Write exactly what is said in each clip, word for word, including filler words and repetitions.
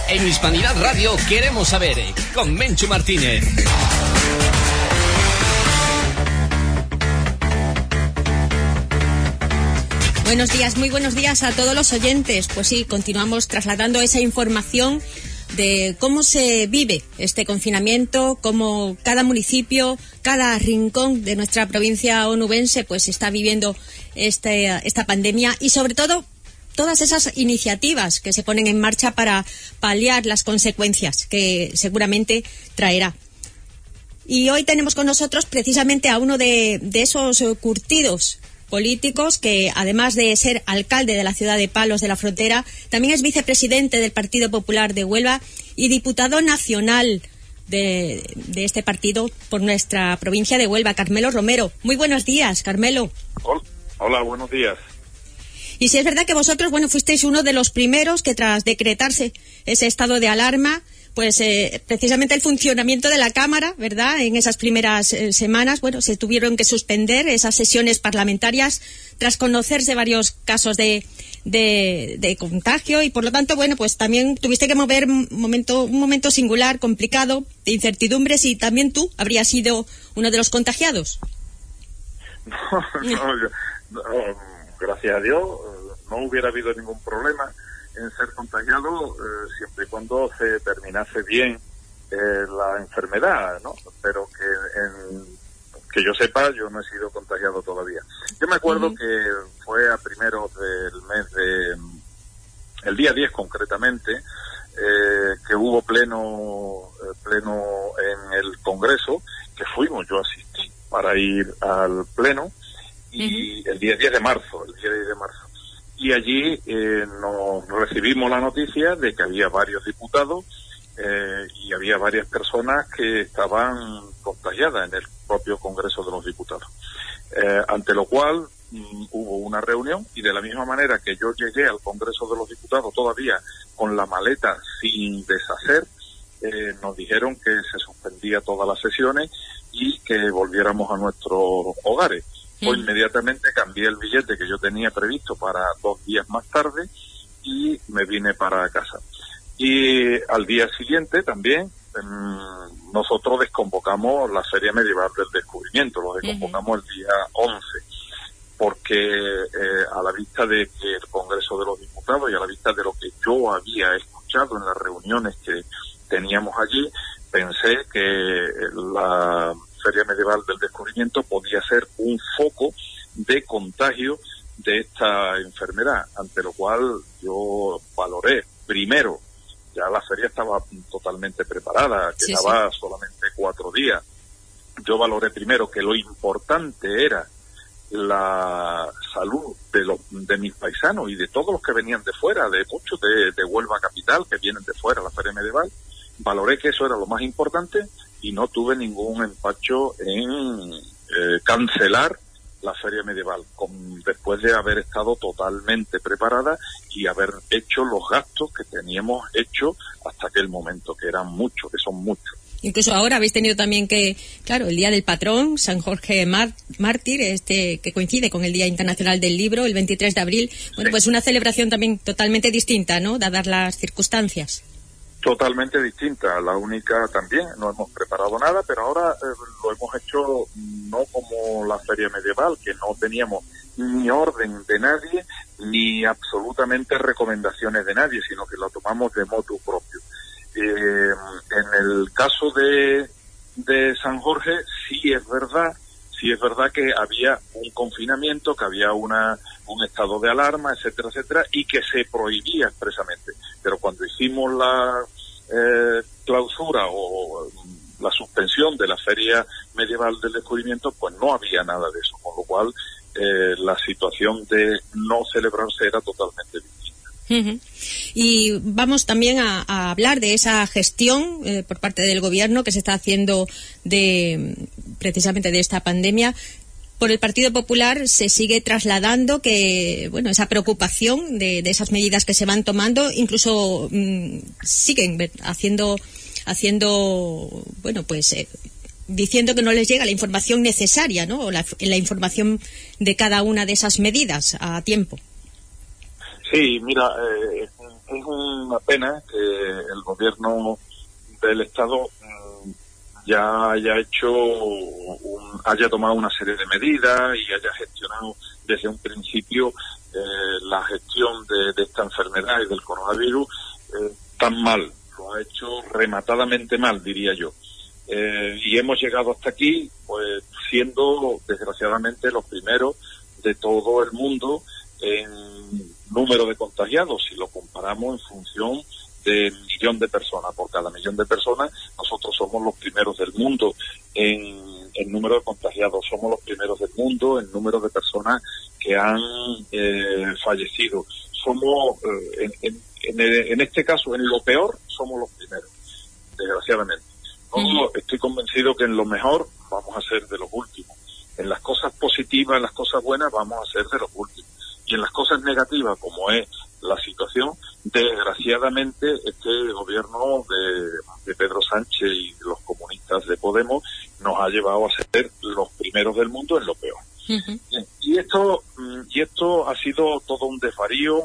En Hispanidad Radio queremos saber, con Menchu Martínez. Buenos días, muy buenos días a todos los oyentes. Pues sí, continuamos trasladando esa información de cómo se vive este confinamiento, cómo cada municipio, cada rincón de nuestra provincia onubense pues está viviendo este, esta pandemia y sobre todo todas esas iniciativas que se ponen en marcha para paliar las consecuencias que seguramente traerá. Y hoy tenemos con nosotros precisamente a uno de, de esos curtidos políticos que, además de ser alcalde de la ciudad de Palos de la Frontera, también es vicepresidente del Partido Popular de Huelva y diputado nacional de, de este partido por nuestra provincia de Huelva, Carmelo Romero. Muy buenos días, Carmelo. Hola, hola, buenos días. Y si es verdad que vosotros, bueno, fuisteis uno de los primeros que tras decretarse ese estado de alarma, pues eh, precisamente el funcionamiento de la Cámara, ¿verdad? En esas primeras eh, semanas, bueno, se tuvieron que suspender esas sesiones parlamentarias tras conocerse varios casos de, de, de contagio y por lo tanto, bueno, pues también tuviste que mover un momento, un momento singular, complicado, de incertidumbres y también tú habrías sido uno de los contagiados. No, no, yo, no, gracias a Dios no hubiera habido ningún problema en ser contagiado eh, siempre y cuando se terminase bien eh, la enfermedad, ¿no? Pero que en, que yo sepa, yo no he sido contagiado todavía. Yo me acuerdo uh-huh. que fue a primeros del mes de el día diez concretamente eh, que hubo pleno eh, pleno en el Congreso, que fuimos, yo asistí para ir al pleno y uh-huh. el día diez de marzo, el día diez de marzo. Y allí eh, nos recibimos la noticia de que había varios diputados eh, y había varias personas que estaban contagiadas en el propio Congreso de los Diputados. Eh, ante lo cual mm, hubo una reunión y de la misma manera que yo llegué al Congreso de los Diputados todavía con la maleta sin deshacer, eh, nos dijeron que se suspendía todas las sesiones y que volviéramos a nuestros hogares. Yo inmediatamente cambié el billete que yo tenía previsto para dos días más tarde y me vine para casa. Y al día siguiente también mmm, nosotros desconvocamos la Feria Medieval del Descubrimiento, lo desconvocamos uh-huh. el día once, porque eh, a la vista de que el Congreso de los Diputados y a la vista de lo que yo había escuchado en las reuniones que teníamos allí, pensé que la Feria Medieval del Descubrimiento podía ser un foco de contagio de esta enfermedad, ante lo cual yo valoré primero, ya la feria estaba totalmente preparada, quedaba sí, sí. solamente cuatro días, yo valoré primero que lo importante era la salud de los de mis paisanos y de todos los que venían de fuera, de muchos de, de Huelva capital que vienen de fuera a la Feria Medieval, valoré que eso era lo más importante y no tuve ningún empacho en eh, cancelar la Feria Medieval, con, después de haber estado totalmente preparada y haber hecho los gastos que teníamos hecho hasta aquel momento, que eran muchos, que son muchos. Incluso ahora habéis tenido también que, claro, el Día del Patrón, San Jorge Mar- Mártir, este que coincide con el Día Internacional del Libro, el veintitrés de abril, bueno, sí. pues una celebración también totalmente distinta, ¿no?, dadas las circunstancias. Totalmente distinta, la única también, no hemos preparado nada, pero ahora eh, lo hemos hecho no como la Feria Medieval, que no teníamos ni orden de nadie, ni absolutamente recomendaciones de nadie, sino que lo tomamos de motu propio. Eh, en el caso de, de San Jorge, sí es verdad, sí es verdad que había un confinamiento, que había una un estado de alarma, etcétera, etcétera, y que se prohibía expresamente. Pero cuando hicimos la eh, clausura o la suspensión de la Feria Medieval del Descubrimiento, pues no había nada de eso, con lo cual eh, la situación de no celebrarse era totalmente distinta. Uh-huh. Y vamos también a, a hablar de esa gestión eh, por parte del gobierno que se está haciendo de precisamente de esta pandemia. Por el Partido Popular se sigue trasladando que, bueno, esa preocupación de, de esas medidas que se van tomando, incluso mmm, siguen haciendo, haciendo, bueno, pues eh, diciendo que no les llega la información necesaria, ¿no? O la, la información de cada una de esas medidas a tiempo. Sí, mira, eh, es una pena que el gobierno del Estado mmm, ya haya hecho, un, haya tomado una serie de medidas y haya gestionado desde un principio eh, la gestión de, de esta enfermedad y del coronavirus eh, tan mal. Lo ha hecho rematadamente mal, diría yo. Eh, y hemos llegado hasta aquí, pues siendo desgraciadamente los primeros de todo el mundo en número de contagiados. Si lo comparamos en función de millón de personas, por cada millón de personas, nosotros somos los primeros del mundo en, en número de contagiados, somos los primeros del mundo en número de personas que han eh, fallecido. Somos, eh, en, en, en este caso, en lo peor, somos los primeros, desgraciadamente. No, estoy convencido que en lo mejor vamos a ser de los últimos. En las cosas positivas, en las cosas buenas, vamos a ser de los últimos. Y en las cosas negativas, como es la situación, desgraciadamente este gobierno de, de Pedro Sánchez y los comunistas de Podemos nos ha llevado a ser los primeros del mundo en lo peor. Uh-huh. Y esto, y esto ha sido todo un desvarío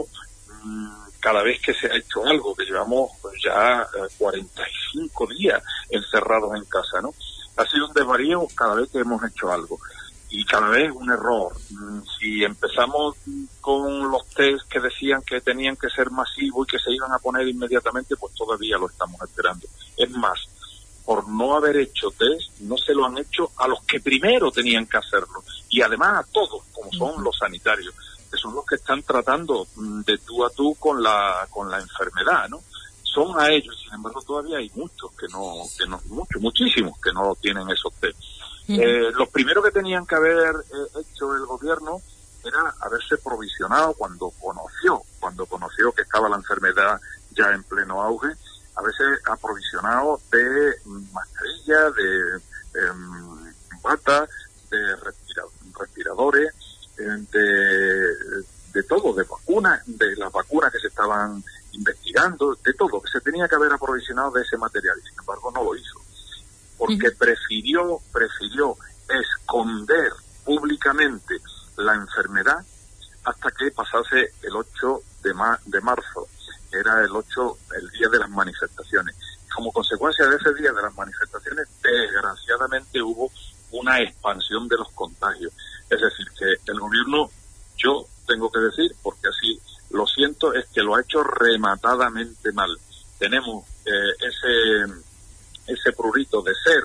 cada vez que se ha hecho algo, que llevamos pues, ya cuarenta y cinco días encerrados en casa, ¿no? Ha sido un desvarío cada vez que hemos hecho algo. Y cada vez un error. Si empezamos con los test que decían que tenían que ser masivos y que se iban a poner inmediatamente, pues todavía lo estamos esperando. Es más, por no haber hecho test, no se lo han hecho a los que primero tenían que hacerlo. Y además a todos, como son los sanitarios, que son los que están tratando de tú a tú con la con la enfermedad, ¿no? Son a ellos, sin embargo todavía hay muchos que no, que no muchos, muchísimos que no tienen esos test. Eh, los primeros que tenían que haber eh, hecho el gobierno era haberse provisionado cuando conoció, cuando conoció que estaba la enfermedad ya en pleno auge, haberse aprovisionado de mascarillas, de eh, bata, de respira, respiradores, eh, de, de todo, de vacunas, de las vacunas que se estaban investigando, de todo, que se tenía que haber aprovisionado de ese material, y sin embargo no lo hizo. Porque prefirió, prefirió esconder públicamente la enfermedad hasta que pasase el ocho de, ma- de marzo, era el ocho, el día de las manifestaciones. Como consecuencia de ese día de las manifestaciones, desgraciadamente hubo una expansión de los contagios. Es decir, que el gobierno, yo tengo que decir, porque así lo siento, es que lo ha hecho rematadamente mal. Tenemos eh, ese... ese prurito de ser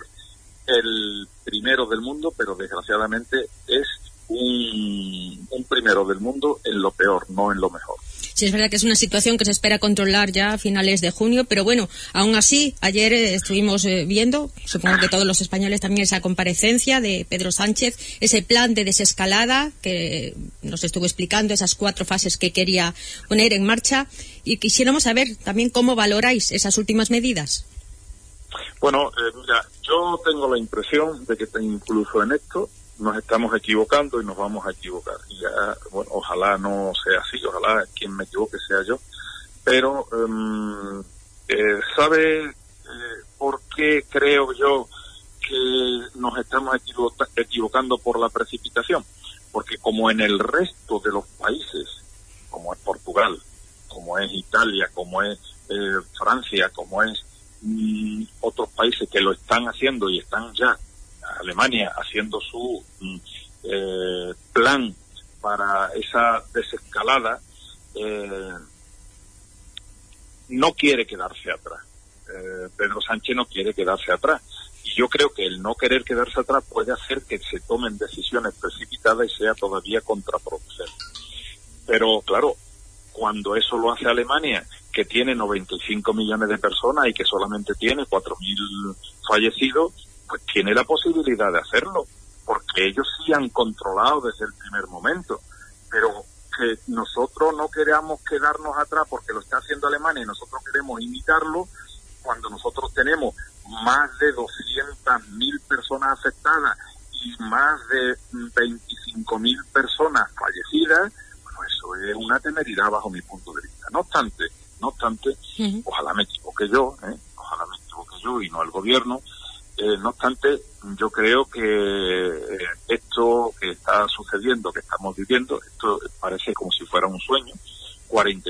el primero del mundo, pero desgraciadamente es un, un primero del mundo en lo peor, no en lo mejor. Sí, es verdad que es una situación que se espera controlar ya a finales de junio, pero bueno, aún así, ayer eh, estuvimos eh, viendo, supongo que todos los españoles también, esa comparecencia de Pedro Sánchez, ese plan de desescalada que nos estuvo explicando, esas cuatro fases que quería poner en marcha, y quisiéramos saber también cómo valoráis esas últimas medidas. Bueno, eh, mira, yo tengo la impresión de que incluso en esto nos estamos equivocando y nos vamos a equivocar. Y ya, bueno, ojalá no sea así, ojalá quien me equivoque sea yo. Pero, um, eh, ¿sabe eh, por qué creo yo que nos estamos equivoca- equivocando por la precipitación? Porque como en el resto de los países, como es Portugal, como es Italia, como es eh, Francia, como es y otros países que lo están haciendo y están ya, Alemania haciendo su eh, plan para esa desescalada, eh, no quiere quedarse atrás. Eh, Pedro Sánchez no quiere quedarse atrás. Y yo creo que el no querer quedarse atrás puede hacer que se tomen decisiones precipitadas y sea todavía contraproducente. Pero claro, cuando eso lo hace Alemania, que tiene noventa y cinco millones de personas y que solamente tiene cuatro mil fallecidos, pues tiene la posibilidad de hacerlo, porque ellos sí han controlado desde el primer momento. Pero que nosotros no queramos quedarnos atrás porque lo está haciendo Alemania y nosotros queremos imitarlo, cuando nosotros tenemos más de doscientas mil personas afectadas y más de veinticinco mil personas fallecidas, pues eso es una temeridad bajo mi punto de vista. No obstante, No obstante, uh-huh. ojalá me equivoque yo, ¿eh? ojalá me equivoque yo y no el gobierno. Eh, no obstante, yo creo que eh, esto que está sucediendo, que estamos viviendo, esto parece como si fuera un sueño. cuarenta y cinco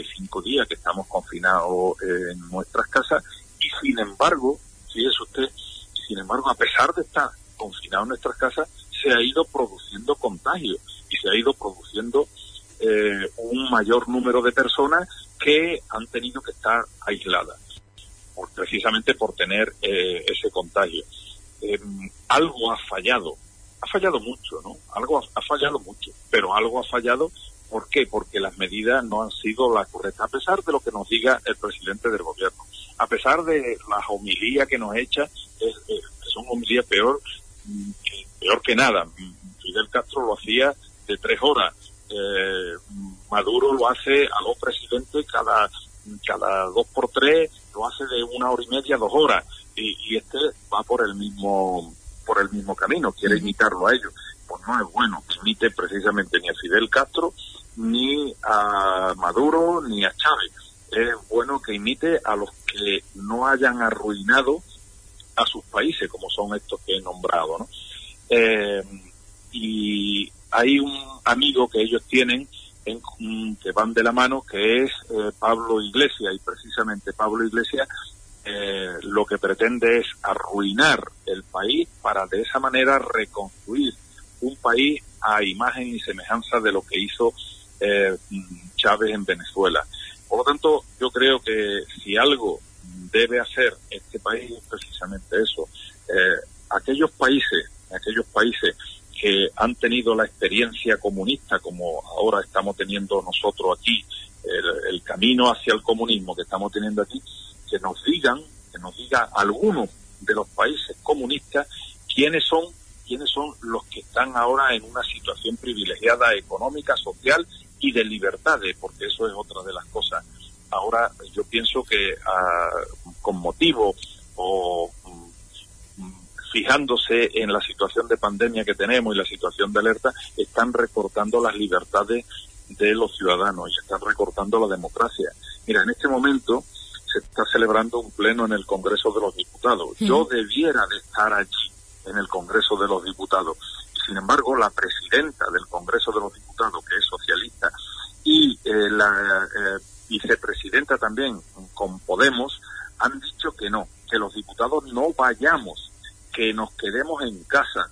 día que estamos confinados en nuestras casas, y sin embargo, fíjese usted, sin embargo, a pesar de estar confinados en nuestras casas, se ha ido produciendo contagios y se ha ido produciendo eh, un mayor número de personas que han tenido que estar aisladas, por, precisamente por tener eh, ese contagio. Eh, algo ha fallado, ha fallado mucho, ¿no? Algo ha, ha fallado mucho, pero algo ha fallado. ¿Por qué? Porque las medidas no han sido las correctas, a pesar de lo que nos diga el presidente del gobierno, a pesar de las homilías que nos echa, es, es, son homilías peor, peor que nada. Fidel Castro lo hacía de tres horas, eh, Maduro lo hace a los presidentes cada, cada dos por tres, lo hace de una hora y media, dos horas, y, y este va por el mismo, por el mismo camino, quiere imitarlo a ellos. Pues no es bueno que imite precisamente ni a Fidel Castro, ni a Maduro, ni a Chávez. Es bueno que imite a los que no hayan arruinado a sus países, como son estos que he nombrado, ¿no? Eh, y hay un amigo que ellos tienen, en, que van de la mano, que es eh, Pablo Iglesias, y precisamente Pablo Iglesias eh, lo que pretende es arruinar el país para de esa manera reconstruir un país a imagen y semejanza de lo que hizo eh, Chávez en Venezuela. Por lo tanto, yo creo que si algo debe hacer este país es precisamente eso. Eh, aquellos países, aquellos países que han tenido la experiencia comunista, como ahora estamos teniendo nosotros aquí, el, el camino hacia el comunismo que estamos teniendo aquí, que nos digan, que nos diga algunos de los países comunistas quiénes son quiénes son los que están ahora en una situación privilegiada económica, social y de libertades, porque eso es otra de las cosas. Ahora yo pienso que uh, con motivo o um, fijándose en la situación de pandemia que tenemos y la situación de alerta, están recortando las libertades de los ciudadanos y están recortando la democracia. Mira, en este momento se está celebrando un pleno en el Congreso de los Diputados. Sí. Yo debiera de estar allí en el Congreso de los Diputados. Sin embargo, la presidenta del Congreso de los Diputados, que es socialista, y eh, la eh, vicepresidenta también, con Podemos, han dicho que no, que los diputados no vayamos, que nos quedemos en casa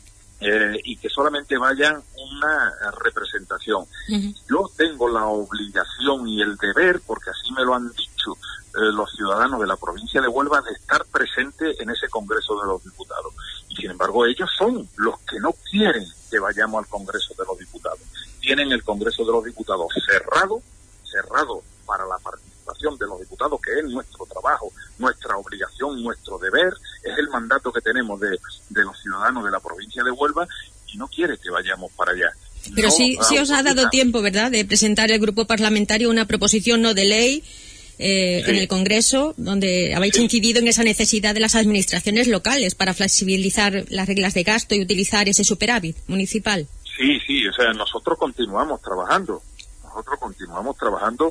eh, y que solamente vayan una representación. Uh-huh. Yo tengo la obligación y el deber, porque así me lo han dicho eh, los ciudadanos de la provincia de Huelva, de estar presente en ese Congreso de los Diputados. Y sin embargo, ellos son los que no quieren que vayamos al Congreso de los Diputados. Tienen el Congreso de los Diputados cerrado, cerrado para la participación de los diputados, que es nuestro trabajo, nuestra obligación, nuestro deber, es el mandato que tenemos de, de los ciudadanos de la provincia de Huelva, y no quiere que vayamos para allá. Pero no, sí, sí os ha dado tiempo, ¿verdad?, de presentar el grupo parlamentario una proposición no de ley eh, sí. en el Congreso, donde habéis sí. incidido en esa necesidad de las administraciones locales para flexibilizar las reglas de gasto y utilizar ese superávit municipal. Sí, sí, o sea, nosotros continuamos trabajando. Nosotros continuamos trabajando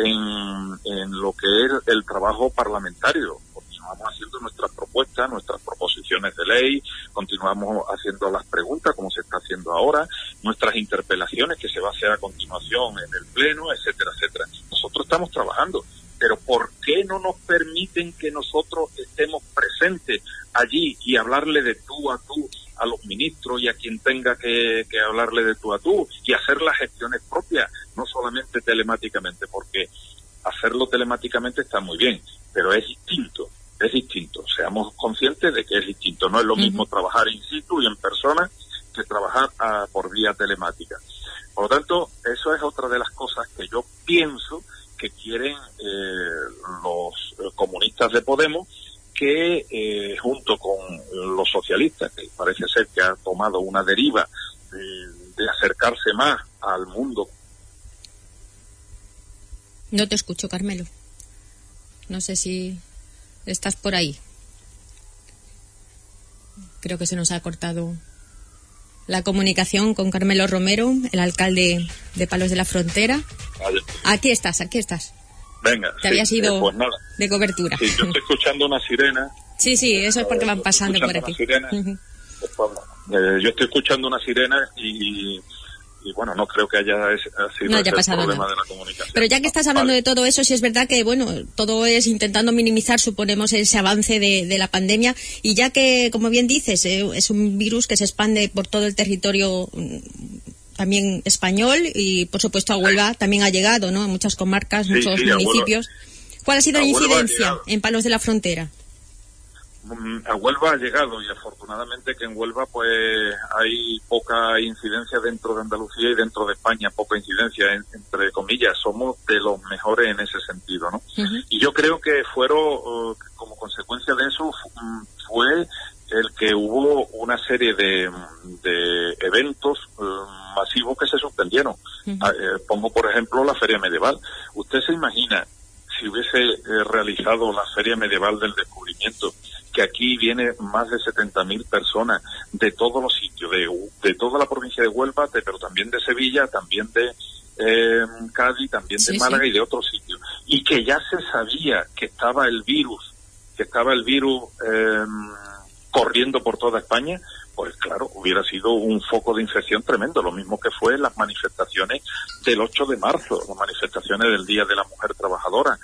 en, en lo que es el trabajo parlamentario. Continuamos haciendo nuestras propuestas, nuestras proposiciones de ley, continuamos haciendo las preguntas, como se está haciendo ahora, nuestras interpelaciones que se va a hacer a continuación en el Pleno, etcétera, etcétera. Nosotros estamos trabajando, pero ¿por qué no nos permiten que nosotros estemos presentes allí y hablarle de tú a tú a los ministros y a quien tenga que, que hablarle de tú a tú y hacer las gestiones propias, no solamente telemáticamente? Porque hacerlo telemáticamente está muy bien, pero es distinto, es distinto. Seamos conscientes de que es distinto. No es lo mismo uh-huh. trabajar in situ y en persona que trabajar a, por vía telemática. Por lo tanto, eso es otra de las cosas que yo pienso que quieren eh, los eh, comunistas de Podemos, que eh, junto con los socialistas, que parece ser que ha tomado una deriva de, de acercarse más al mundo. No te escucho, Carmelo. No sé si estás por ahí. Creo que se nos ha cortado la comunicación con Carmelo Romero, el alcalde de Palos de la Frontera. Aquí estás, aquí estás. Venga, te sí, habías ido eh, pues nada. de cobertura. Sí, yo estoy escuchando una sirena. Sí, sí, eso es porque van pasando por aquí. Sirena, uh-huh. pues, eh, yo estoy escuchando una sirena y y bueno, no creo que haya, haya sido no haya ese pasado el problema nada. de la comunicación. Pero ya que estás hablando vale. de todo eso, sí es verdad que, bueno, todo es intentando minimizar, suponemos, ese avance de, de la pandemia, y ya que, como bien dices, eh, es un virus que se expande por todo el territorio también español, y por supuesto a Huelva también ha llegado, ¿no? En muchas comarcas, sí, muchos sí, municipios. ¿Cuál ha sido la incidencia en Palos de la Frontera? A Huelva ha llegado, y afortunadamente que en Huelva pues hay poca incidencia dentro de Andalucía y dentro de España, poca incidencia, en, entre comillas, somos de los mejores en ese sentido, ¿no? Uh-huh. Y yo creo que fueron, uh, como consecuencia de eso, um, fue el que hubo una serie de, de eventos uh, masivos que se suspendieron. Uh-huh. Uh, pongo, por ejemplo, la Feria Medieval. ¿Usted se imagina si hubiese eh, realizado la Feria Medieval del Descubrimiento, que aquí viene más de setenta mil personas de todos los sitios, de, de toda la provincia de Huelva, de, pero también de Sevilla, también de eh, Cádiz, también de sí, Málaga sí. y de otros sitios, y que ya se sabía que estaba el virus, que estaba el virus eh, corriendo por toda España? Pues claro, hubiera sido un foco de infección tremendo, lo mismo que fue las manifestaciones del ocho de marzo, las manifestaciones del Día de la Mujer Trabajadora.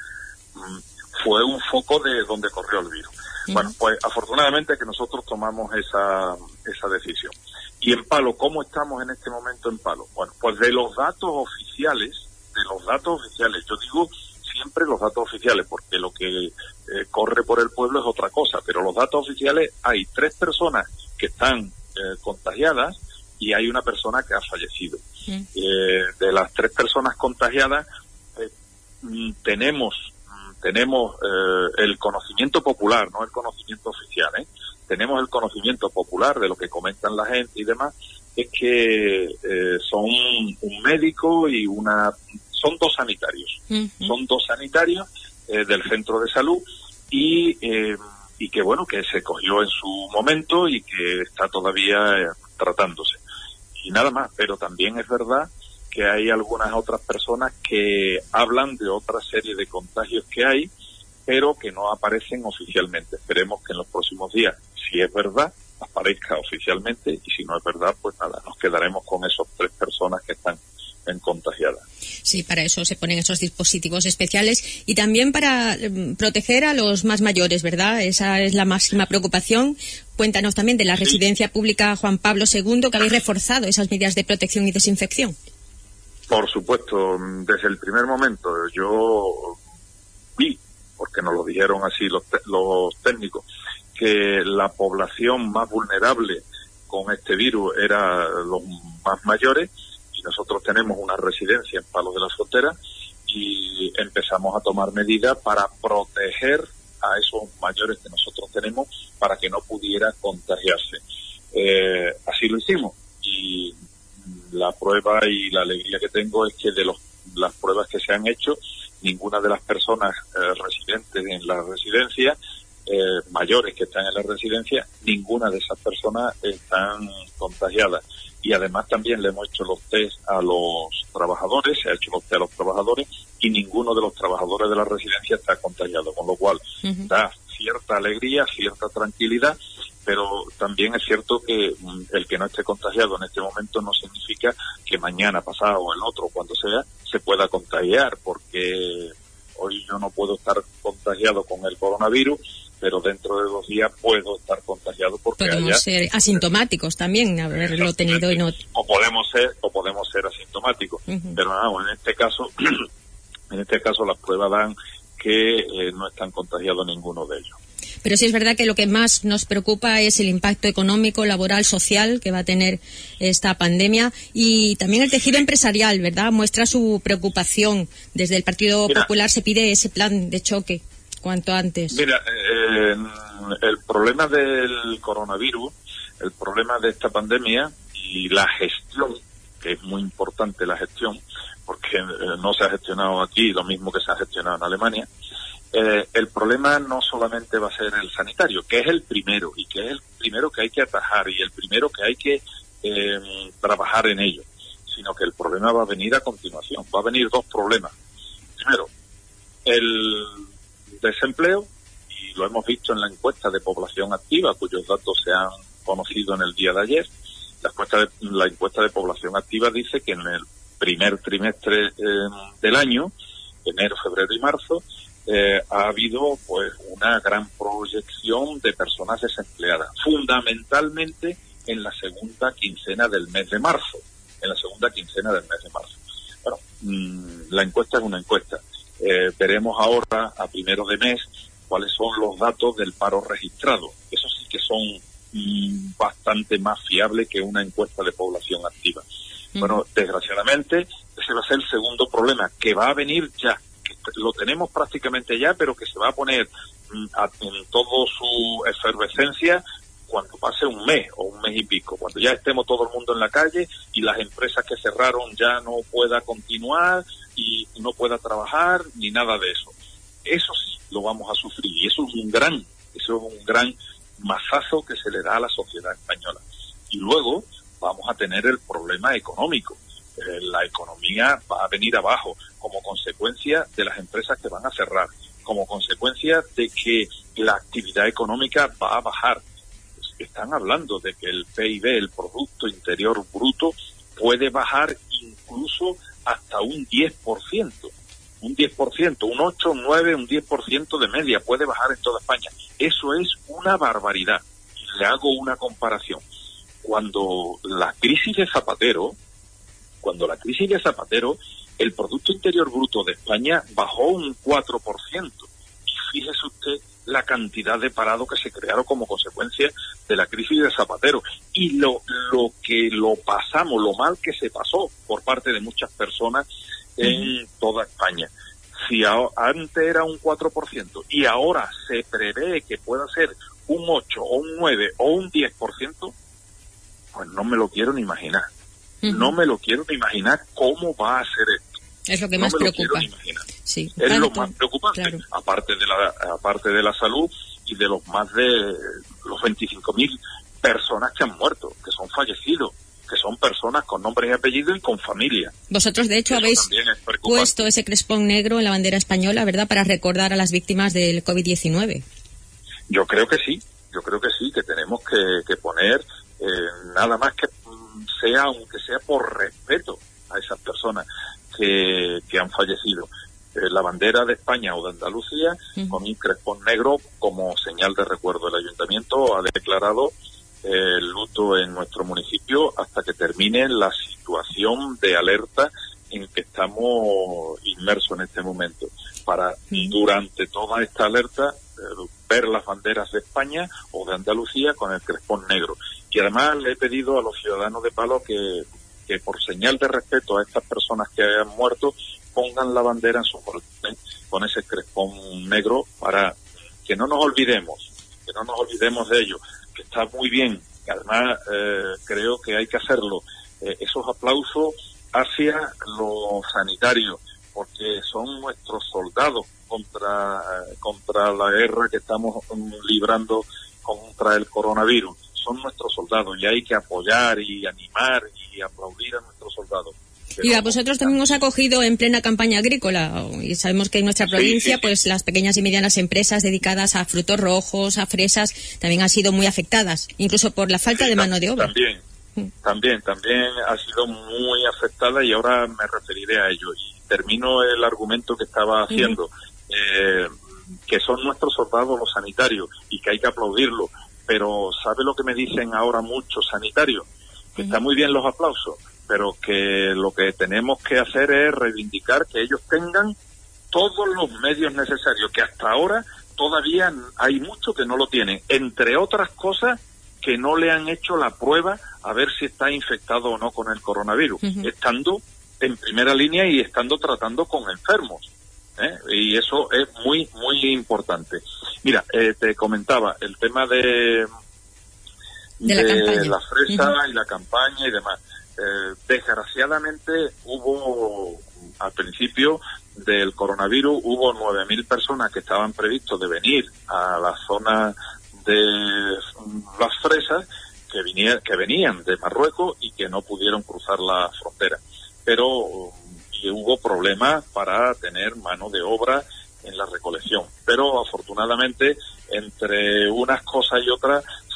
Fue un foco de donde corrió el virus. Uh-huh. Bueno, pues afortunadamente que nosotros tomamos esa esa decisión. Y en Palo, ¿cómo estamos en este momento en Palo? Bueno, pues de los datos oficiales, de los datos oficiales, yo digo siempre los datos oficiales, porque lo que eh, corre por el pueblo es otra cosa, pero los datos oficiales, hay tres personas que están eh, contagiadas y hay una persona que ha fallecido. Uh-huh. Eh, de las tres personas contagiadas, eh, tenemos tenemos eh, el conocimiento popular, no el conocimiento oficial, ¿eh? Tenemos el conocimiento popular de lo que comentan la gente y demás, es que eh, son un médico y una... son dos sanitarios, uh-huh. son dos sanitarios eh, del centro de salud y, eh, y que bueno, que se cogió en su momento y que está todavía eh, tratándose. Y nada más, pero también es verdad que hay algunas otras personas que hablan de otra serie de contagios que hay, pero que no aparecen oficialmente. Esperemos que en los próximos días, si es verdad, aparezca oficialmente, y si no es verdad, pues nada, nos quedaremos con esas tres personas que están en contagiadas. Sí, para eso se ponen esos dispositivos especiales y también para eh, proteger a los más mayores, ¿verdad? Esa es la máxima preocupación. Cuéntanos también de la sí. Residencia Pública Juan Pablo segundo, que habéis reforzado esas medidas de protección y desinfección. Por supuesto, desde el primer momento yo vi, porque nos lo dijeron así los, te- los técnicos, que la población más vulnerable con este virus era los más mayores, y nosotros tenemos una residencia en Palos de la Frontera y empezamos a tomar medidas para proteger a esos mayores que nosotros tenemos para que no pudiera contagiarse. Eh, así lo hicimos, y la prueba y la alegría que tengo es que de los, las pruebas que se han hecho, ninguna de las personas eh, residentes en la residencia, eh, mayores que están en la residencia, ninguna de esas personas están contagiadas. Y además también le hemos hecho los test a los trabajadores, se ha hecho los test a los trabajadores, y ninguno de los trabajadores de la residencia está contagiado, con lo cual uh-huh. da cierta alegría, cierta tranquilidad, pero también es cierto que mm, el que no esté contagiado en este momento no significa que mañana, pasado o el otro, cuando sea, se pueda contagiar, porque hoy yo no puedo estar contagiado con el coronavirus, pero dentro de dos días puedo estar contagiado porque podemos haya, ser asintomáticos también, haberlo tenido y no... O podemos ser, o podemos ser asintomáticos, uh-huh. pero no, en este caso, en este caso las pruebas dan que eh, no están contagiados ninguno de ellos. Pero sí es verdad que lo que más nos preocupa es el impacto económico, laboral, social que va a tener esta pandemia, y también el tejido empresarial, ¿verdad? Muestra su preocupación. Desde el Partido Mira, Popular se pide ese plan de choque cuanto antes. Mira, eh, el problema del coronavirus, el problema de esta pandemia y la gestión, que es muy importante la gestión, porque eh, no se ha gestionado aquí lo mismo que se ha gestionado en Alemania. Eh, el problema no solamente va a ser el sanitario, que es el primero, y que es el primero que hay que atajar, y el primero que hay que eh, trabajar en ello, sino que el problema va a venir a continuación. Va a venir dos problemas. Primero, el desempleo, y lo hemos visto en la encuesta de población activa, cuyos datos se han conocido en el día de ayer, La encuesta de, la encuesta de población activa dice que en el primer trimestre eh, del año, enero, febrero y marzo, eh, ha habido pues una gran proyección de personas desempleadas, fundamentalmente en la segunda quincena del mes de marzo, en la segunda quincena del mes de marzo. Bueno, mmm, la encuesta es una encuesta. Eh, veremos ahora, a primero de mes, cuáles son los datos del paro registrado. Eso sí que son mmm, bastante más fiables que una encuesta de población activa. Mm. Bueno, desgraciadamente, ese va a ser el segundo problema, que va a venir ya. Que lo tenemos prácticamente ya, pero que se va a poner mmm, a, en toda su efervescencia cuando pase un mes o un mes y pico, cuando ya estemos todo el mundo en la calle y las empresas que cerraron ya no pueda continuar y no pueda trabajar ni nada de eso. Eso sí lo vamos a sufrir y eso es un gran, eso es un gran mazazo que se le da a la sociedad española. Y luego vamos a tener el problema económico. Eh, la economía va a venir abajo como consecuencia de las empresas que van a cerrar, como consecuencia de que la actividad económica va a bajar. Están hablando de que el P I B, el Producto Interior Bruto, puede bajar incluso hasta un diez por ciento. Un diez por ciento, un ocho, un nueve, un diez por ciento de media puede bajar en toda España. Eso es una barbaridad. Le hago una comparación. Cuando la crisis de Zapatero, cuando la crisis de Zapatero, el Producto Interior Bruto de España bajó un cuatro por ciento. Y fíjese usted la cantidad de parados que se crearon como consecuencia de la crisis de Zapatero y lo, lo que lo pasamos, lo mal que se pasó por parte de muchas personas en uh-huh. toda España. Si a, antes era un cuatro por ciento y ahora se prevé que pueda ser un ocho o un nueve o un diez por ciento, pues no me lo quiero ni imaginar. Uh-huh. No me lo quiero ni imaginar cómo va a ser esto. Es lo que más no me preocupa. Lo quiero ni imaginar. Sí, es tanto, lo más preocupante, claro. aparte de la aparte de la salud y de los más de los veinticinco mil personas que han muerto, que son fallecidos, que son personas con nombre y apellido y con familia. Vosotros, de hecho, Eso habéis puesto ese crespón negro en la bandera española, ¿verdad?, para recordar a las víctimas del COVID diecinueve. Yo creo que sí, yo creo que sí, que tenemos que, que poner eh, nada más que sea, aunque sea por respeto a esas personas que, que han fallecido. Eh, la bandera de España o de Andalucía, uh-huh. con un crespón negro como señal de recuerdo. El ayuntamiento ha declarado eh, el luto en nuestro municipio hasta que termine la situación de alerta en que estamos inmersos en este momento. Para, uh-huh. durante toda esta alerta, eh, ver las banderas de España o de Andalucía con el crespón negro. Y además le he pedido a los ciudadanos de Palo que que por señal de respeto a estas personas que han muerto, pongan la bandera en su portal con ese crespón negro para que no nos olvidemos, que no nos olvidemos de ello, que está muy bien, que además eh, creo que hay que hacerlo. Eh, esos aplausos hacia los sanitarios, porque son nuestros soldados contra, eh, contra la guerra que estamos um, librando contra el coronavirus. Son nuestros soldados y hay que apoyar y animar y aplaudir a nuestros soldados. Pero y a vosotros también os ha cogido en plena campaña agrícola y sabemos que en nuestra provincia sí, sí, pues sí. las pequeñas y medianas empresas dedicadas a frutos rojos, a fresas, también han sido muy afectadas, incluso por la falta sí, de mano de obra. También, también, también ha sido muy afectada y ahora me referiré a ello. Y termino el argumento que estaba haciendo, uh-huh. eh, que son nuestros soldados los sanitarios y que hay que aplaudirlo. Pero ¿sabe lo que me dicen ahora muchos sanitarios? Que está muy bien los aplausos, pero que lo que tenemos que hacer es reivindicar que ellos tengan todos los medios necesarios, que hasta ahora todavía hay muchos que no lo tienen, entre otras cosas que no le han hecho la prueba a ver si está infectado o no con el coronavirus, uh-huh. estando en primera línea y estando tratando con enfermos. ¿Eh? Y eso es muy, muy importante. Mira, eh, te comentaba el tema de, de, la, de la fresa uh-huh. y la campaña y demás. Eh, desgraciadamente hubo, al principio del coronavirus, hubo nueve mil personas que estaban previstos de venir a la zona de las fresas que, vinieron, que venían de Marruecos y que no pudieron cruzar la frontera. Pero y hubo problemas para tener mano de obra en la recolección. Pero afortunadamente, entre unas cosas y otras,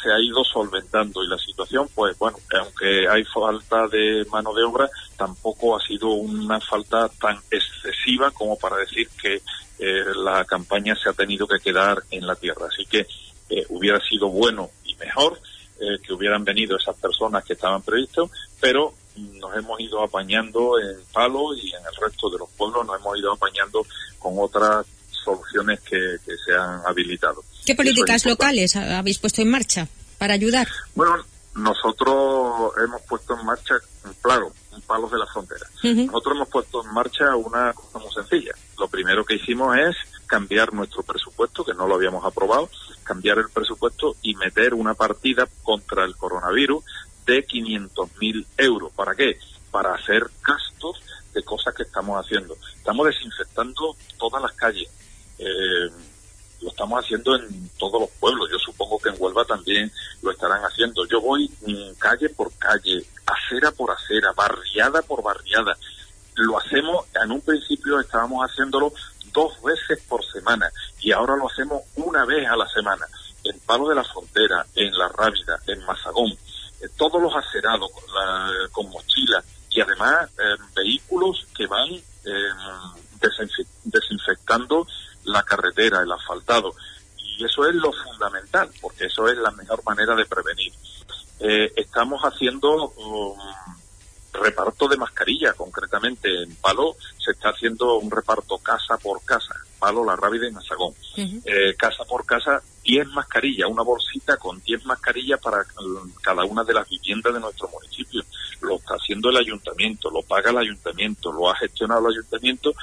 se ha ido solventando y la situación, pues bueno, aunque hay falta de mano de obra, tampoco ha sido una falta tan excesiva como para decir que eh, la campaña se ha tenido que quedar en la tierra. Así que eh, hubiera sido bueno y mejor eh, que hubieran venido esas personas que estaban previstas, pero nos hemos ido apañando en Palo y en el resto de los pueblos nos hemos ido apañando con otras soluciones que, que se han habilitado. ¿Qué políticas locales habéis puesto en marcha para ayudar? Bueno, nosotros hemos puesto en marcha, claro, Palos de la Frontera. Uh-huh. Nosotros hemos puesto en marcha una cosa muy sencilla. Lo primero que hicimos es cambiar nuestro presupuesto, que no lo habíamos aprobado, cambiar el presupuesto y meter una partida contra el coronavirus de quinientos mil euros. ¿Para qué? Para hacer gastos de cosas que estamos haciendo. Estamos desinfectando todas las calles. Eh, lo estamos haciendo en todos los pueblos. Yo supongo que en Huelva también lo estarán haciendo. Yo voy mm, calle por calle, acera por acera, barriada por barriada. Lo hacemos, en un principio estábamos haciéndolo dos veces por semana y ahora lo hacemos una vez a la semana. En Palo de la Frontera, en La Rábida, en Mazagón, eh, todos los acerados con, la, con mochila y además eh, vehículos que van eh, desinfe- desinfectando la carretera, el asfaltado, y eso es lo fundamental, porque eso es la mejor manera de prevenir. Eh, estamos haciendo um, reparto de mascarilla, concretamente en Palo se está haciendo un reparto casa por casa, Palo, La Rábida y Mazagón. Uh-huh. Eh, casa por casa, diez mascarillas, una bolsita con diez mascarillas para cada una de las viviendas de nuestro municipio. Lo está haciendo el ayuntamiento, lo paga el ayuntamiento, lo ha gestionado el ayuntamiento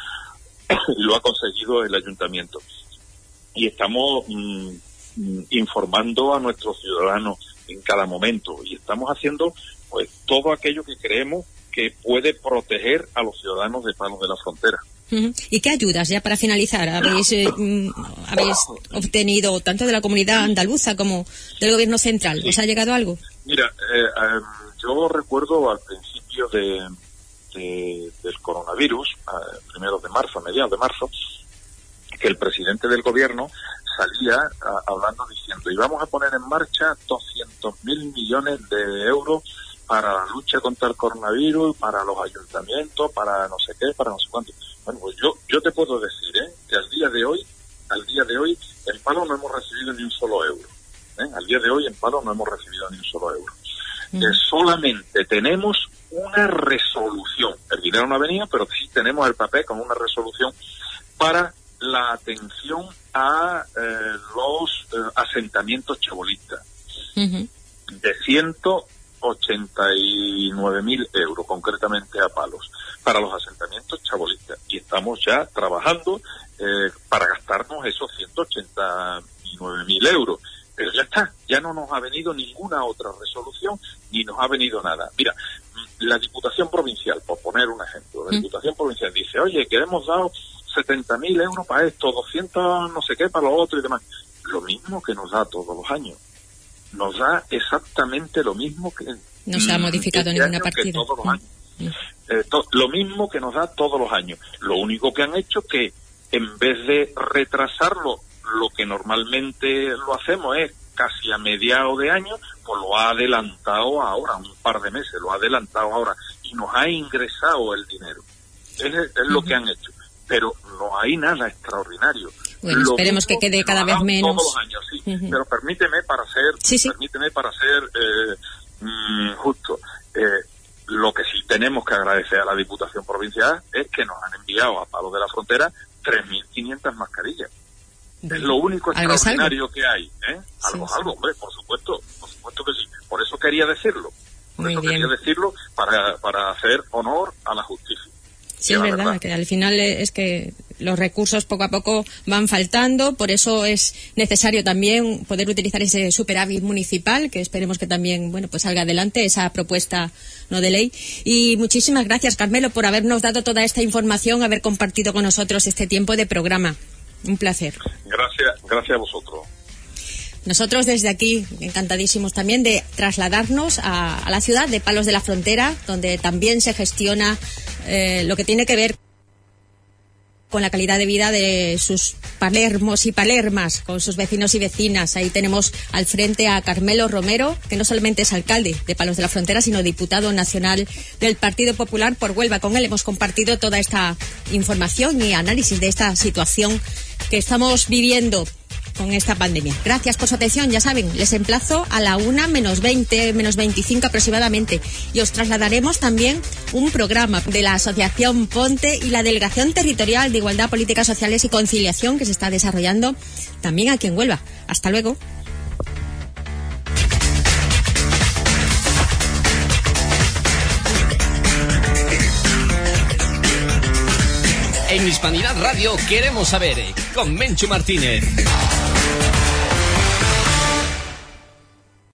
y lo ha conseguido el ayuntamiento. Y estamos mm, informando a nuestros ciudadanos en cada momento y estamos haciendo pues todo aquello que creemos que puede proteger a los ciudadanos de Palos de la Frontera. Uh-huh. ¿Y qué ayudas, ya para finalizar, habéis, eh, habéis obtenido tanto de la comunidad andaluza como del gobierno central? ¿Os ha llegado algo? Mira, eh, eh, yo recuerdo al principio de, de del coronavirus, eh, primeros de marzo, a mediados de marzo, que el presidente del gobierno salía a, hablando diciendo, y vamos a poner en marcha doscientos mil millones de euros para la lucha contra el coronavirus, para los ayuntamientos, para no sé qué, para no sé cuánto. Bueno, pues yo yo te puedo decir, ¿eh? que al día de hoy, al día de hoy, en Palo no hemos recibido ni un solo euro. ¿eh? Al día de hoy, en Palo no hemos recibido ni un solo euro. Mm. Eh, solamente tenemos una resolución. El dinero no ha venido, pero sí tenemos el papel con una resolución para la atención a eh, los eh, asentamientos chabolistas. Uh-huh. De ciento ochenta y nueve mil euros, concretamente a Palos, para los asentamientos chabolistas. Y estamos ya trabajando eh, para gastarnos esos ciento ochenta y nueve mil euros. Pero ya está, ya no nos ha venido ninguna otra resolución, ni nos ha venido nada. Mira, la Diputación Provincial, por poner un ejemplo, la Diputación Provincial dice, oye, que hemos dado setenta mil euros para esto, doscientos no sé qué para lo otro y demás. Lo mismo que nos da todos los años. Nos da exactamente lo mismo que... No se ha modificado este ninguna partida. Todos los años. Mm. Eh, to, lo mismo que nos da todos los años. Lo único que han hecho que, en vez de retrasarlo, lo que normalmente lo hacemos es casi a mediados de año, pues lo ha adelantado ahora, un par de meses, lo ha adelantado ahora y nos ha ingresado el dinero. Es, es uh-huh. lo que han hecho. Pero no hay nada extraordinario. Bueno, lo esperemos que quede cada vez menos. Todos los años, sí. Uh-huh. Pero permíteme para ser, sí, sí. permíteme para ser eh, mm, justo. Eh, lo que sí tenemos que agradecer a la Diputación Provincial es que nos han enviado a Palos de la Frontera tres mil quinientas mascarillas. Bueno, es lo único extraordinario que hay. ¿eh? Algo, sí, algo, sí. hombre, por supuesto, por supuesto que sí. Por eso quería decirlo. Por Muy eso bien. quería decirlo para, para hacer honor a la justicia. Sí, es verdad, verdad, que al final es que los recursos poco a poco van faltando, por eso es necesario también poder utilizar ese superávit municipal, que esperemos que también, bueno, pues salga adelante esa propuesta no de ley. Y muchísimas gracias, Carmelo, por habernos dado toda esta información, haber compartido con nosotros este tiempo de programa. Un placer. Gracias, gracias a vosotros. Nosotros desde aquí encantadísimos también de trasladarnos a, a la ciudad de Palos de la Frontera, donde también se gestiona eh, lo que tiene que ver con la calidad de vida de sus palermos y palermas, con sus vecinos y vecinas. Ahí tenemos al frente a Carmelo Romero, que no solamente es alcalde de Palos de la Frontera, sino diputado nacional del Partido Popular por Huelva. Con él hemos compartido toda esta información y análisis de esta situación que estamos viviendo con esta pandemia. Gracias por su atención. Ya saben, les emplazo a la una menos veinte, menos veinticinco aproximadamente. Y os trasladaremos también un programa de la Asociación Ponte y la Delegación Territorial de Igualdad, Políticas Sociales y Conciliación que se está desarrollando también aquí en Huelva. Hasta luego. En Hispanidad Radio queremos saber, con Menchu Martínez.